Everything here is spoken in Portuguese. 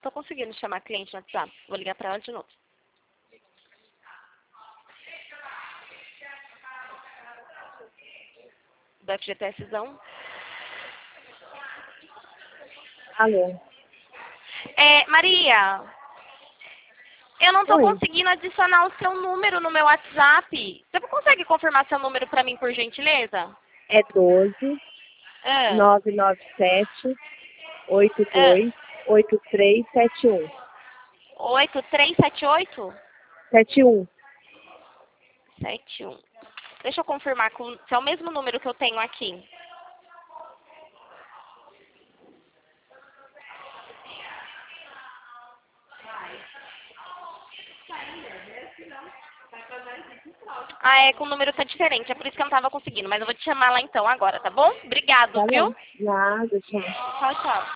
Tô conseguindo chamar a cliente no WhatsApp. Vou ligar pra ela de novo. Do FGTSzão. Alô? Maria, eu não tô Oi. conseguindo adicionar o seu número no meu WhatsApp. Você consegue confirmar seu número pra mim, por gentileza? É 12 Ah, 997 ah, 82 8371. 8378? 71. 71. Deixa eu confirmar se é o mesmo número que eu tenho aqui. Com o número tá diferente, é por isso que eu não tava conseguindo. Mas eu vou te chamar lá então agora, tá bom? Obrigado, Tá viu? bom. Nada, tchau. Tchau, tchau.